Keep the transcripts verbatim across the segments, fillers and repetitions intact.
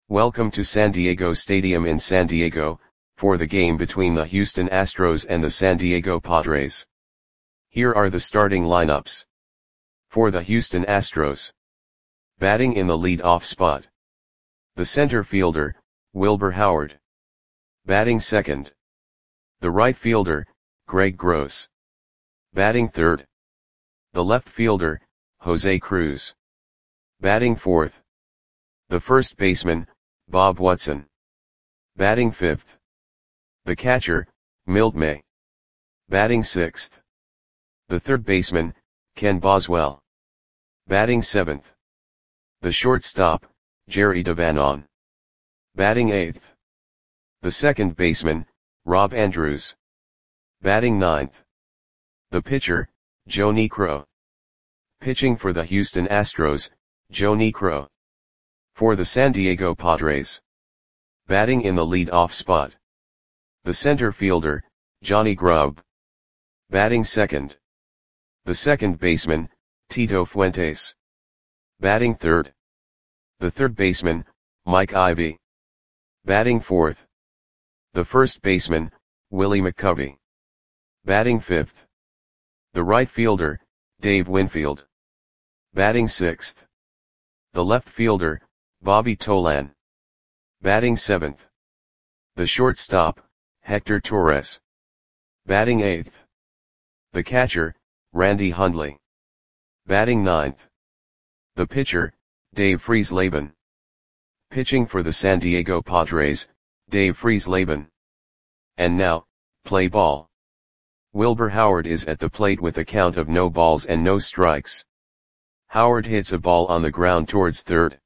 Welcome to San Diego Stadium in San Diego, for the game between the Houston Astros and the San Diego Padres. Here are the starting lineups. For the Houston Astros. Batting in the lead-off spot. The center fielder, Wilbur Howard. Batting second. The right fielder, Greg Gross. Batting third. The left fielder, Jose Cruz. Batting fourth. The first baseman, Bob Watson. Batting fifth. The catcher, Milt May. Batting sixth. The third baseman, Ken Boswell. Batting seventh. The shortstop, Jerry DeVanon. Batting eighth. The second baseman, Rob Andrews. Batting ninth. The pitcher, Joe Niekro. Pitching for the Houston Astros, Joe Niekro. For the San Diego Padres. Batting in the lead-off spot. The center fielder, Johnny Grubb. Batting second. The second baseman, Tito Fuentes. Batting third. The third baseman, Mike Ivy. Batting fourth. The first baseman, Willie McCovey. Batting fifth. The right fielder, Dave Winfield. Batting sixth. The left fielder, Bobby Tolan. Batting seventh. The shortstop, Hector Torres. Batting eighth. The catcher, Randy Hundley. Batting ninth. The pitcher, Dave Friesleben. Pitching for the San Diego Padres, Dave Friesleben. And now, play ball. Wilbur Howard is at the plate with a count of no balls and no strikes. Howard hits a ball on the ground towards third.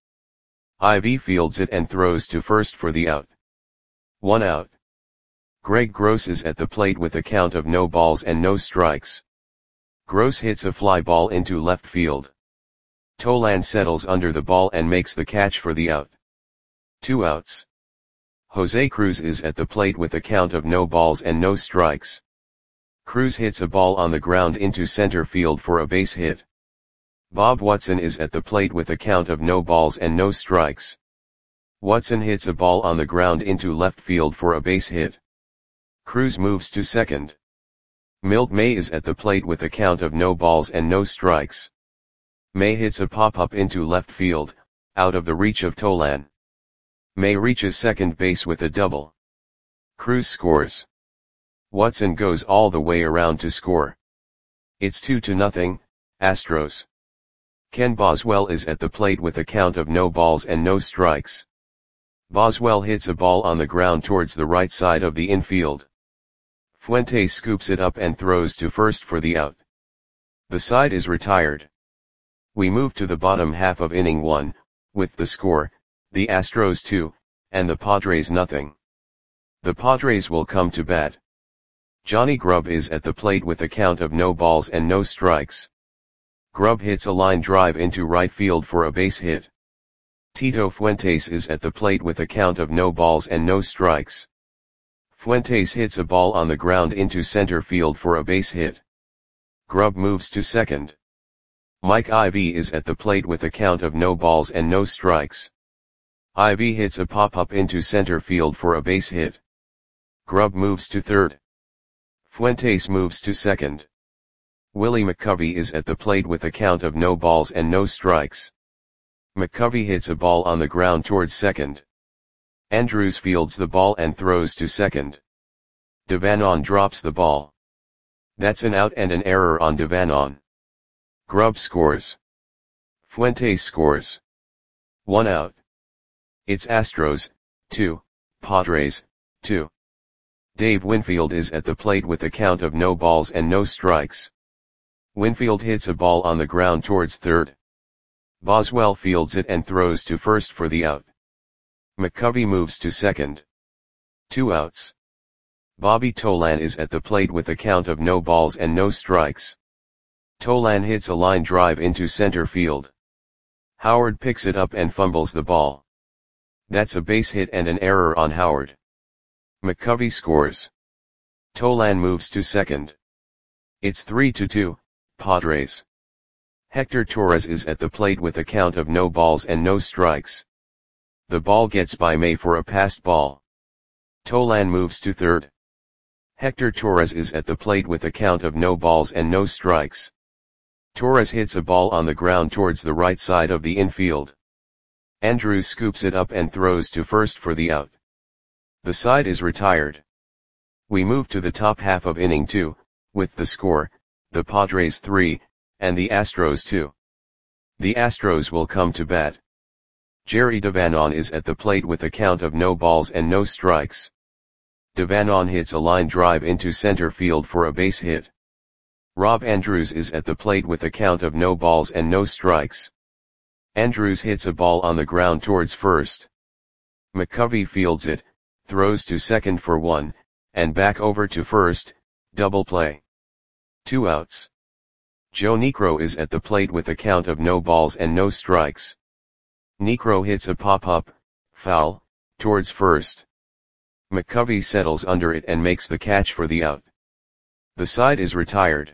Ivy fields it and throws to first for the out. One out. Greg Gross is at the plate with a count of no balls and no strikes. Gross hits a fly ball into left field. Tolan settles under the ball and makes the catch for the out. Two outs. Jose Cruz is at the plate with a count of no balls and no strikes. Cruz hits a ball on the ground into center field for a base hit. Bob Watson is at the plate with a count of no balls and no strikes. Watson hits a ball on the ground into left field for a base hit. Cruz moves to second. Milt May is at the plate with a count of no balls and no strikes. May hits a pop-up into left field, out of the reach of Tolan. May reaches second base with a double. Cruz scores. Watson goes all the way around to score. It's two to nothing, Astros. Ken Boswell is at the plate with a count of no balls and no strikes. Boswell hits a ball on the ground towards the right side of the infield. Fuentes scoops it up and throws to first for the out. The side is retired. We move to the bottom half of inning one, with the score, the Astros two, and the Padres nothing. The Padres will come to bat. Johnny Grubb is at the plate with a count of no balls and no strikes. Grubb hits a line drive into right field for a base hit. Tito Fuentes is at the plate with a count of no balls and no strikes. Fuentes hits a ball on the ground into center field for a base hit. Grubb moves to second. Mike Ivy is at the plate with a count of no balls and no strikes. Ivy hits a pop-up into center field for a base hit. Grubb moves to third. Fuentes moves to second. Willie McCovey is at the plate with a count of no balls and no strikes. McCovey hits a ball on the ground towards second. Andrews fields the ball and throws to second. DeVanon drops the ball. That's an out and an error on DeVanon. Grubb scores. Fuentes scores. One out. It's Astros, two, Padres, two. Dave Winfield is at the plate with a count of no balls and no strikes. Winfield hits a ball on the ground towards third. Boswell fields it and throws to first for the out. McCovey moves to second. Two outs. Bobby Tolan is at the plate with a count of no balls and no strikes. Tolan hits a line drive into center field. Howard picks it up and fumbles the ball. That's a base hit and an error on Howard. McCovey scores. Tolan moves to second. It's three to two, Padres. Hector Torres is at the plate with a count of no balls and no strikes. The ball gets by May for a passed ball. Tolan moves to third. Hector Torres is at the plate with a count of no balls and no strikes. Torres hits a ball on the ground towards the right side of the infield. Andrews scoops it up and throws to first for the out. The side is retired. We move to the top half of inning two, with the score, the Padres three, and the Astros two. The Astros will come to bat. Jerry Devanon is at the plate with a count of no balls and no strikes. Devanon hits a line drive into center field for a base hit. Rob Andrews is at the plate with a count of no balls and no strikes. Andrews hits a ball on the ground towards first. McCovey fields it, throws to second for one, and back over to first, double play. Two outs. Joe Niekro is at the plate with a count of no balls and no strikes. Niekro hits a pop-up, foul, towards first. McCovey settles under it and makes the catch for the out. The side is retired.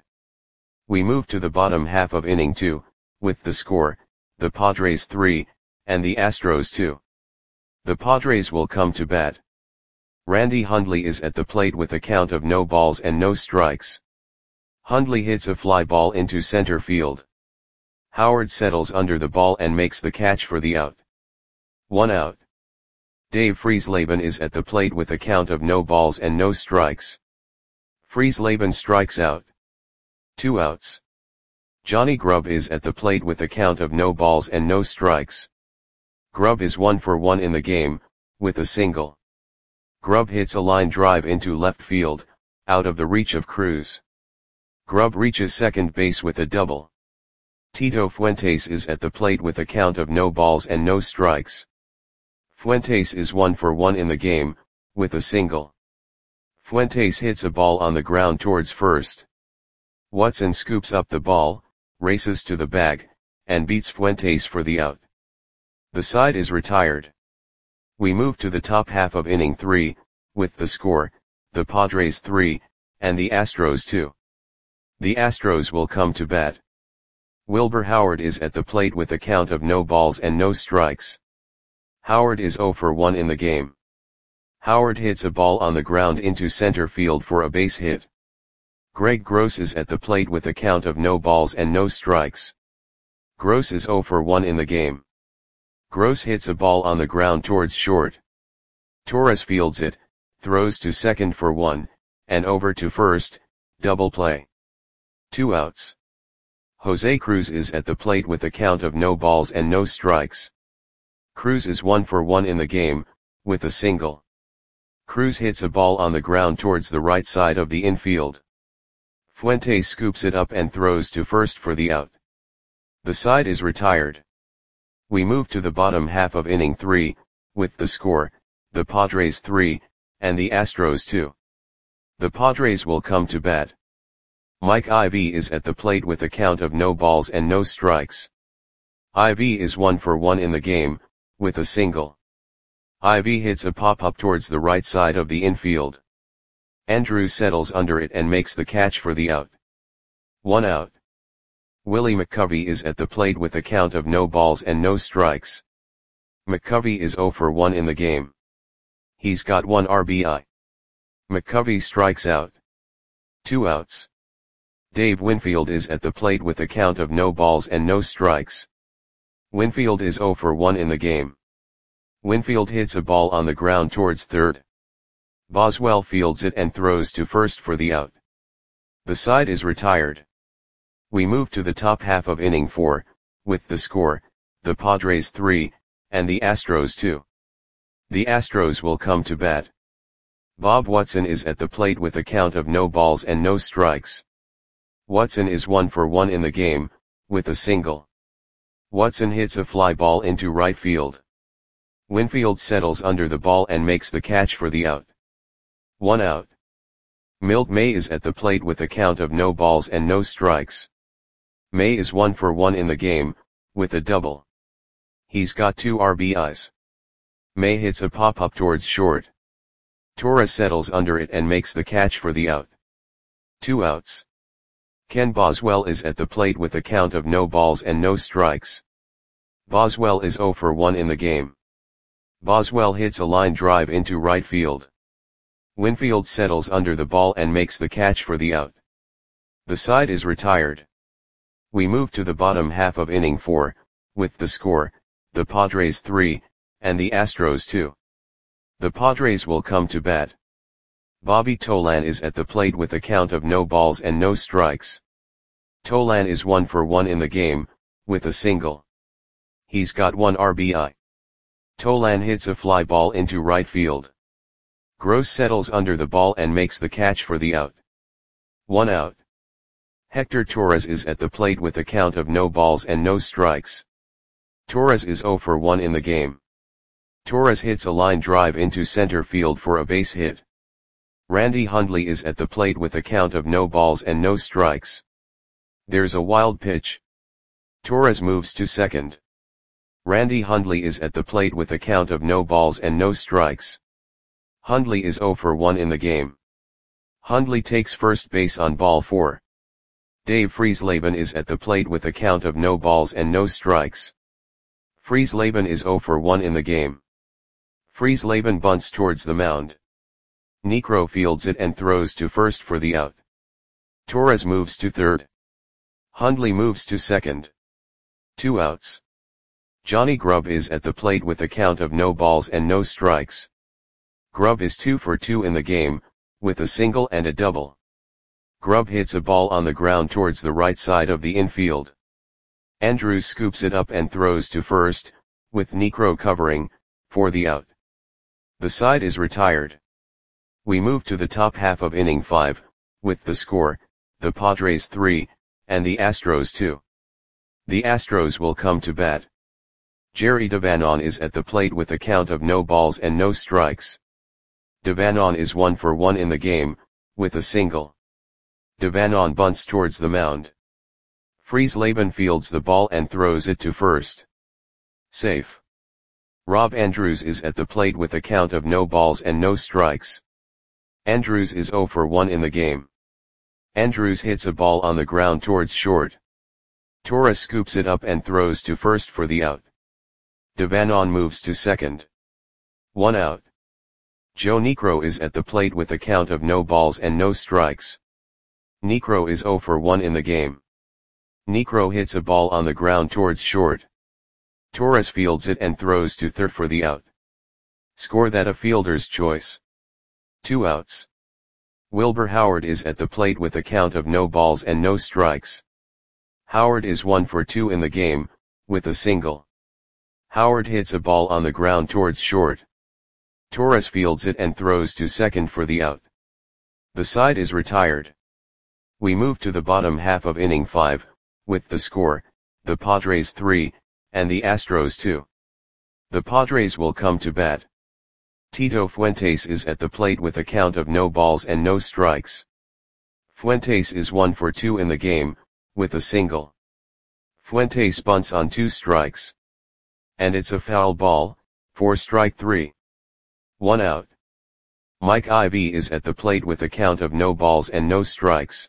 We move to the bottom half of inning two, with the score, the Padres three, and the Astros two. The Padres will come to bat. Randy Hundley is at the plate with a count of no balls and no strikes. Hundley hits a fly ball into center field. Howard settles under the ball and makes the catch for the out. One out. Dave Friesleben is at the plate with a count of no balls and no strikes. Friesleben strikes out. Two outs. Johnny Grubb is at the plate with a count of no balls and no strikes. Grubb is one for one in the game, with a single. Grubb hits a line drive into left field, out of the reach of Cruz. Grubb reaches second base with a double. Tito Fuentes is at the plate with a count of no balls and no strikes. Fuentes is one for one in the game, with a single. Fuentes hits a ball on the ground towards first. Watson scoops up the ball, races to the bag, and beats Fuentes for the out. The side is retired. We move to the top half of inning three, with the score, the Padres three, and the Astros two. The Astros will come to bat. Wilbur Howard is at the plate with a count of no balls and no strikes. Howard is zero for one in the game. Howard hits a ball on the ground into center field for a base hit. Greg Gross is at the plate with a count of no balls and no strikes. Gross is zero for one in the game. Gross hits a ball on the ground towards short. Torres fields it, throws to second for one, and over to first, double play. Two outs. Jose Cruz is at the plate with a count of no balls and no strikes. Cruz is one for one in the game, with a single. Cruz hits a ball on the ground towards the right side of the infield. Fuentes scoops it up and throws to first for the out. The side is retired. We move to the bottom half of inning three, with the score, the Padres three, and the Astros two. The Padres will come to bat. Mike Ivy is at the plate with a count of no balls and no strikes. Ivy is one for one in the game, with a single. Ivy hits a pop-up towards the right side of the infield. Andrews settles under it and makes the catch for the out. One out. Willie McCovey is at the plate with a count of no balls and no strikes. McCovey is zero for one in the game. He's got one R B I. McCovey strikes out. Two outs. Dave Winfield is at the plate with a count of no balls and no strikes. Winfield is zero for one in the game. Winfield hits a ball on the ground towards third. Boswell fields it and throws to first for the out. The side is retired. We move to the top half of inning four, with the score, the Padres three, and the Astros two. The Astros will come to bat. Bob Watson is at the plate with a count of no balls and no strikes. Watson is one for one in the game, with a single. Watson hits a fly ball into right field. Winfield settles under the ball and makes the catch for the out. One out. Milt May is at the plate with a count of no balls and no strikes. May is one for one in the game, with a double. He's got two R B Is. May hits a pop-up towards short. Torres settles under it and makes the catch for the out. Two outs. Ken Boswell is at the plate with a count of no balls and no strikes. Boswell is zero for one in the game. Boswell hits a line drive into right field. Winfield settles under the ball and makes the catch for the out. The side is retired. We move to the bottom half of inning four, with the score, the Padres three, and the Astros two. The Padres will come to bat. Bobby Tolan is at the plate with a count of no balls and no strikes. Tolan is one for one in the game, with a single. He's got one R B I. Tolan hits a fly ball into right field. Gross settles under the ball and makes the catch for the out. One out. Hector Torres is at the plate with a count of no balls and no strikes. Torres is zero for one in the game. Torres hits a line drive into center field for a base hit. Randy Hundley is at the plate with a count of no balls and no strikes. There's a wild pitch. Torres moves to second. Randy Hundley is at the plate with a count of no balls and no strikes. Hundley is zero for one in the game. Hundley takes first base on ball four. Dave Friesleben is at the plate with a count of no balls and no strikes. Friesleben is zero for one in the game. Friesleben bunts towards the mound. Niekro fields it and throws to first for the out. Torres moves to third. Hundley moves to second. Two outs. Johnny Grubb is at the plate with a count of no balls and no strikes. Grubb is two for two in the game, with a single and a double. Grubb hits a ball on the ground towards the right side of the infield. Andrews scoops it up and throws to first, with Niekro covering, for the out. The side is retired. We move to the top half of inning five, with the score, the Padres three, and the Astros two. The Astros will come to bat. Jerry Devanon is at the plate with a count of no balls and no strikes. Devanon is one for one in the game, with a single. Devanon bunts towards the mound. Friesleben fields the ball and throws it to first. Safe. Rob Andrews is at the plate with a count of no balls and no strikes. Andrews is zero for one in the game. Andrews hits a ball on the ground towards short. Torres scoops it up and throws to first for the out. Devanon moves to second. One out. Joe Niekro is at the plate with a count of no balls and no strikes. Niekro is zero for one in the game. Niekro hits a ball on the ground towards short. Torres fields it and throws to third for the out. Score that a fielder's choice. Two outs. Wilbur Howard is at the plate with a count of no balls and no strikes. Howard is one for two in the game, with a single. Howard hits a ball on the ground towards short. Torres fields it and throws to second for the out. The side is retired. We move to the bottom half of inning five, with the score, the Padres three, and the Astros two. The Padres will come to bat. Tito Fuentes is at the plate with a count of no balls and no strikes. Fuentes is one for two in the game, with a single. Fuentes bunts on two strikes. And it's a foul ball, for strike three. One out. Mike Ivy is at the plate with a count of no balls and no strikes.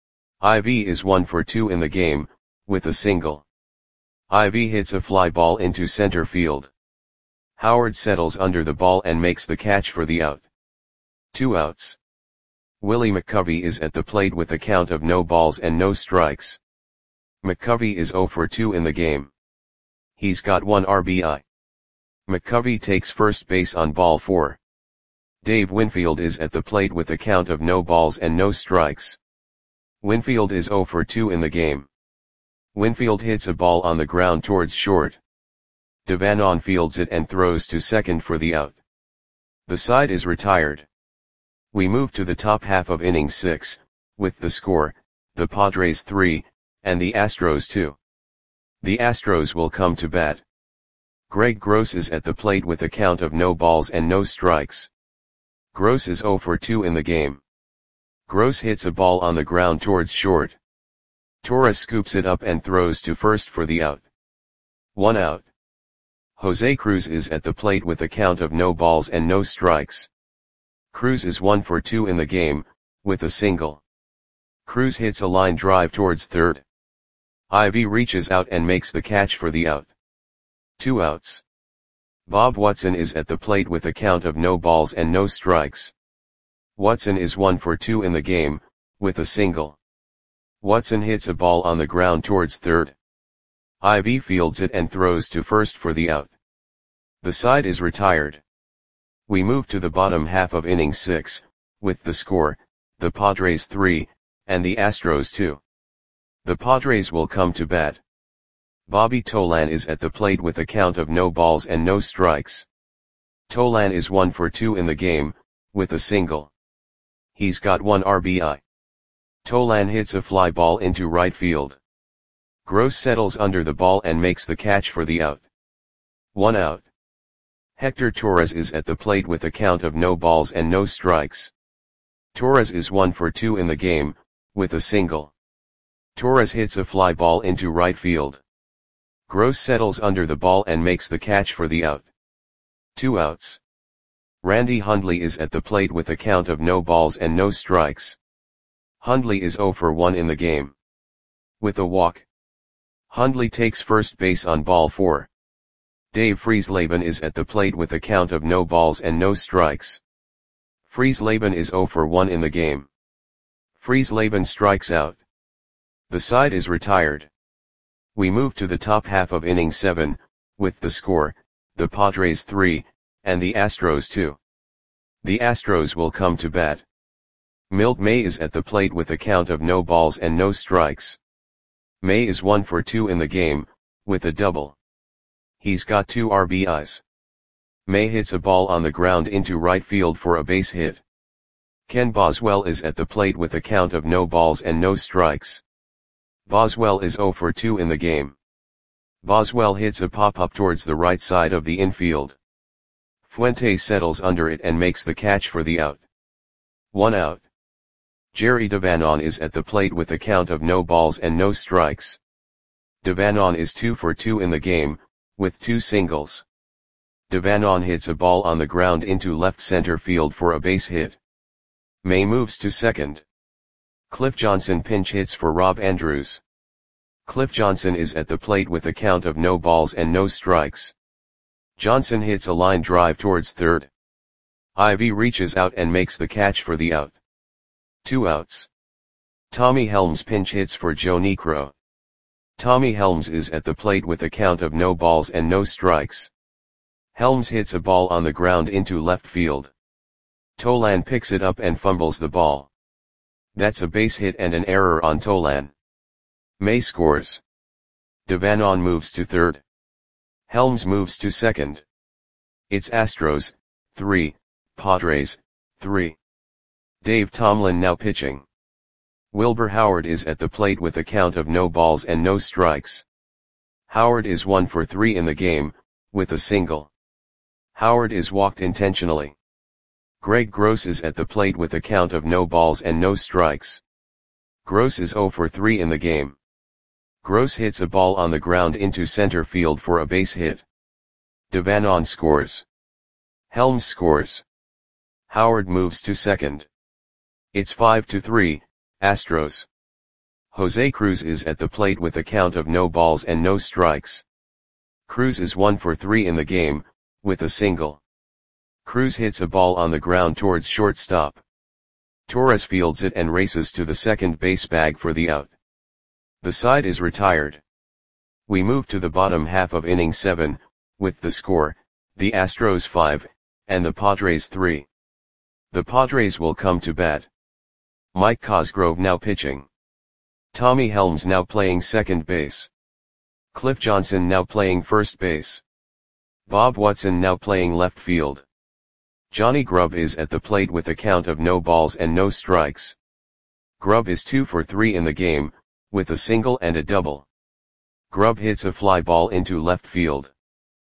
Ivy is one for two in the game, with a single. Ivy hits a fly ball into center field. Howard settles under the ball and makes the catch for the out. Two outs. Willie McCovey is at the plate with a count of no balls and no strikes. McCovey is zero for two in the game. He's got one R B I. McCovey takes first base on ball four. Dave Winfield is at the plate with a count of no balls and no strikes. Winfield is zero for two in the game. Winfield hits a ball on the ground towards short. Devanon fields it and throws to second for the out. The side is retired. We move to the top half of inning six, with the score, the Padres three, and the Astros two. The Astros will come to bat. Greg Gross is at the plate with a count of no balls and no strikes. Gross is zero for two in the game. Gross hits a ball on the ground towards short. Torres scoops it up and throws to first for the out. One out. Jose Cruz is at the plate with a count of no balls and no strikes. Cruz is one for two in the game, with a single. Cruz hits a line drive towards third. Ivy reaches out and makes the catch for the out. Two outs. Bob Watson is at the plate with a count of no balls and no strikes. Watson is one for two in the game, with a single. Watson hits a ball on the ground towards third. Ivy fields it and throws to first for the out. The side is retired. We move to the bottom half of inning six, with the score, the Padres three, and the Astros two. The Padres will come to bat. Bobby Tolan is at the plate with a count of no balls and no strikes. Tolan is one for two in the game, with a single. He's got one R B I. Tolan hits a fly ball into right field. Gross settles under the ball and makes the catch for the out. One out. Hector Torres is at the plate with a count of no balls and no strikes. Torres is one for two in the game, with a single. Torres hits a fly ball into right field. Gross settles under the ball and makes the catch for the out. Two outs. Randy Hundley is at the plate with a count of no balls and no strikes. Hundley is zero for one in the game. With a walk. Hundley takes first base on ball four. Dave Friesleben is at the plate with a count of no balls and no strikes. Friesleben is zero for one in the game. Friesleben strikes out. The side is retired. We move to the top half of inning seven, with the score, the Padres three, and the Astros two. The Astros will come to bat. Milt May is at the plate with a count of no balls and no strikes. May is one for two in the game, with a double. He's got two R B Is. May hits a ball on the ground into right field for a base hit. Ken Boswell is at the plate with a count of no balls and no strikes. Boswell is zero for two in the game. Boswell hits a pop-up towards the right side of the infield. Fuentes settles under it and makes the catch for the out. One out. Jerry Devanon is at the plate with a count of no balls and no strikes. Devanon is two for two in the game, with two singles. Devanon hits a ball on the ground into left center field for a base hit. May moves to second. Cliff Johnson pinch hits for Rob Andrews. Cliff Johnson is at the plate with a count of no balls and no strikes. Johnson hits a line drive towards third. Ivy reaches out and makes the catch for the out. Two outs. Tommy Helms pinch hits for Joe Niekro. Tommy Helms is at the plate with a count of no balls and no strikes. Helms hits a ball on the ground into left field. Tolan picks it up and fumbles the ball. That's a base hit and an error on Tolan. May scores. Devanon moves to third. Helms moves to second. It's Astros, three, Padres, three. Dave Tomlin now pitching. Wilbur Howard is at the plate with a count of no balls and no strikes. Howard is one for three in the game, with a single. Howard is walked intentionally. Greg Gross is at the plate with a count of no balls and no strikes. Gross is zero for three in the game. Gross hits a ball on the ground into center field for a base hit. Devanon scores. Helms scores. Howard moves to second. It's five to three, Astros. Jose Cruz is at the plate with a count of no balls and no strikes. Cruz is one for three in the game, with a single. Cruz hits a ball on the ground towards shortstop. Torres fields it and races to the second base bag for the out. The side is retired. We move to the bottom half of inning seven, with the score, the Astros five, and the Padres three. The Padres will come to bat. Mike Cosgrove now pitching. Tommy Helms now playing second base. Cliff Johnson now playing first base. Bob Watson now playing left field. Johnny Grubb is at the plate with a count of no balls and no strikes. Grubb is two for three in the game, with a single and a double. Grubb hits a fly ball into left field.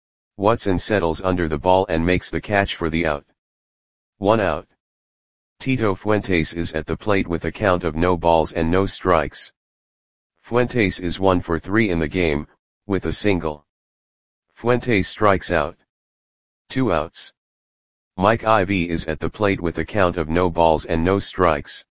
Watson settles under the ball and makes the catch for the out. One out. Tito Fuentes is at the plate with a count of no balls and no strikes. Fuentes is one for three in the game, with a single. Fuentes strikes out. Two outs. Mike Ivy is at the plate with a count of no balls and no strikes.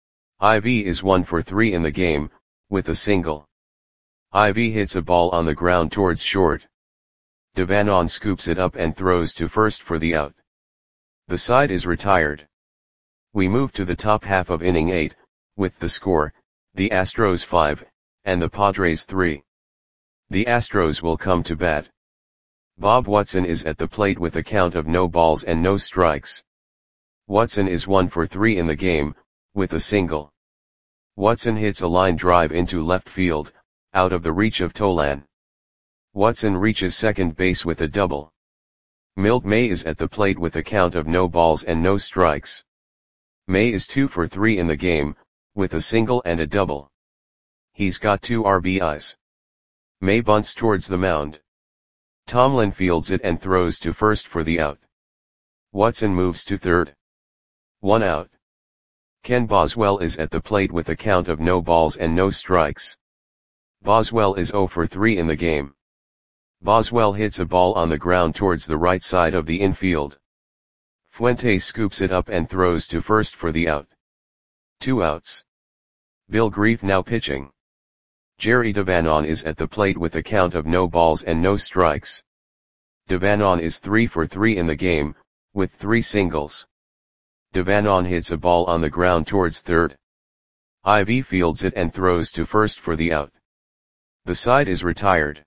Ivy is one for three in the game, with a single. Ivy hits a ball on the ground towards short. Devanon scoops it up and throws to first for the out. The side is retired. We move to the top half of inning eight, with the score, the Astros five, and the Padres three. The Astros will come to bat. Bob Watson is at the plate with a count of no balls and no strikes. Watson is one for three in the game, with a single. Watson hits a line drive into left field, out of the reach of Tolan. Watson reaches second base with a double. Milt May is at the plate with a count of no balls and no strikes. May is two for three in the game, with a single and a double. He's got two R B Is. May bunts towards the mound. Tomlin fields it and throws to first for the out. Watson moves to third. One out. Ken Boswell is at the plate with a count of no balls and no strikes. Boswell is zero for three in the game. Boswell hits a ball on the ground towards the right side of the infield. Fuentes scoops it up and throws to first for the out. Two outs. Bill Grief now pitching. Jerry Devanon is at the plate with a count of no balls and no strikes. Devanon is three for three in the game, with three singles. Devanon hits a ball on the ground towards third. Ivy fields it and throws to first for the out. The side is retired.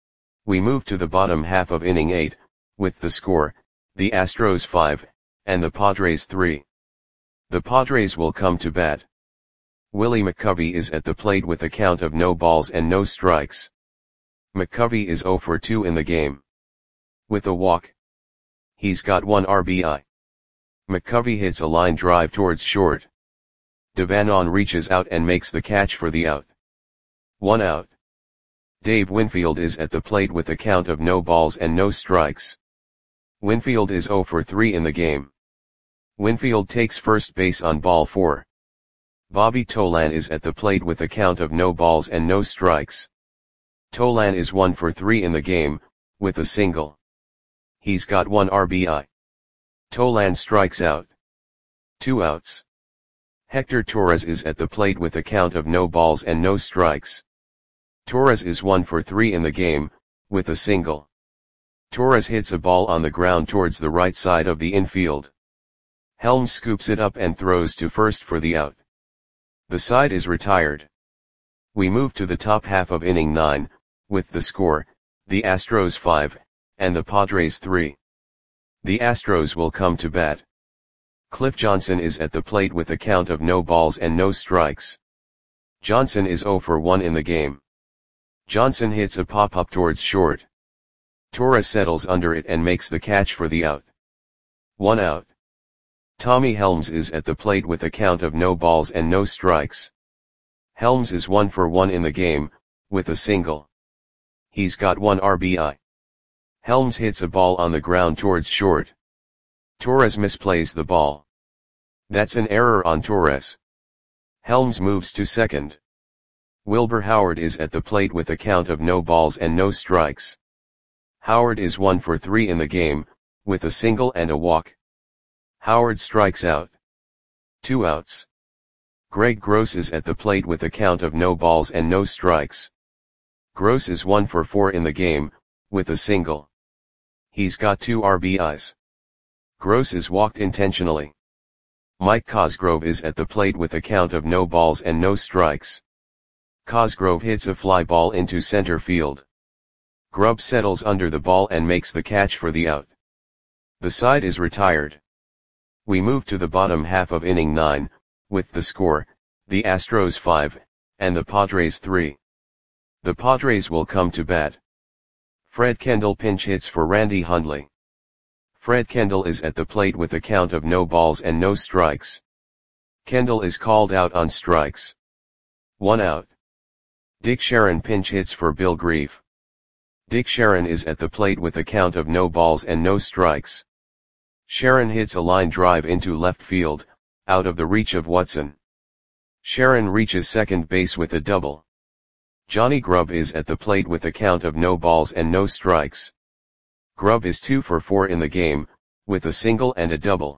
We move to the bottom half of inning eight, with the score, the Astros five, and the Padres three. The Padres will come to bat. Willie McCovey is at the plate with a count of no balls and no strikes. McCovey is zero for two in the game. With a walk. He's got one R B I. McCovey hits a line drive towards short. Devanon reaches out and makes the catch for the out. One out. Dave Winfield is at the plate with a count of no balls and no strikes. Winfield is zero for three in the game. Winfield takes first base on ball four. Bobby Tolan is at the plate with a count of no balls and no strikes. Tolan is one for three in the game, with a single. He's got one R B I. Tolan strikes out. Two outs. Hector Torres is at the plate with a count of no balls and no strikes. Torres is one for three in the game, with a single. Torres hits a ball on the ground towards the right side of the infield. Helms scoops it up and throws to first for the out. The side is retired. We move to the top half of inning nine, with the score, the Astros five, and the Padres three. The Astros will come to bat. Cliff Johnson is at the plate with a count of no balls and no strikes. Johnson is zero for one in the game. Johnson hits a pop-up towards short. Torres settles under it and makes the catch for the out. One out. Tommy Helms is at the plate with a count of no balls and no strikes. Helms is one for one in the game, with a single. He's got one R B I. Helms hits a ball on the ground towards short. Torres misplays the ball. That's an error on Torres. Helms moves to second. Wilbur Howard is at the plate with a count of no balls and no strikes. Howard is one for three in the game, with a single and a walk. Howard strikes out. Two outs. Greg Gross is at the plate with a count of no balls and no strikes. Gross is one for four in the game, with a single. He's got two R B Is. Gross is walked intentionally. Mike Cosgrove is at the plate with a count of no balls and no strikes. Cosgrove hits a fly ball into center field. Grubb settles under the ball and makes the catch for the out. The side is retired. We move to the bottom half of inning nine, with the score, the Astros five, and the Padres three. The Padres will come to bat. Fred Kendall pinch hits for Randy Hundley. Fred Kendall is at the plate with a count of no balls and no strikes. Kendall is called out on strikes. One out. Dick Sharon pinch hits for Bill Grief. Dick Sharon is at the plate with a count of no balls and no strikes. Sharon hits a line drive into left field, out of the reach of Watson. Sharon reaches second base with a double. Johnny Grubb is at the plate with a count of no balls and no strikes. Grubb is two for four in the game, with a single and a double.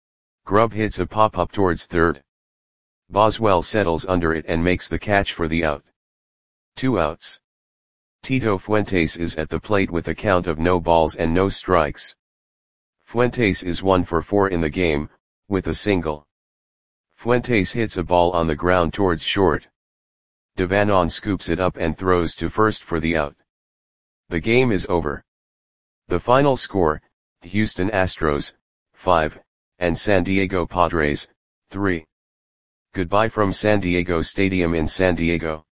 Grubb hits a pop-up towards third. Boswell settles under it and makes the catch for the out. Two outs. Tito Fuentes is at the plate with a count of no balls and no strikes. Fuentes is one for four in the game, with a single. Fuentes hits a ball on the ground towards short. Devanon scoops it up and throws to first for the out. The game is over. The final score, Houston Astros, five, and San Diego Padres, three. Goodbye from San Diego Stadium in San Diego.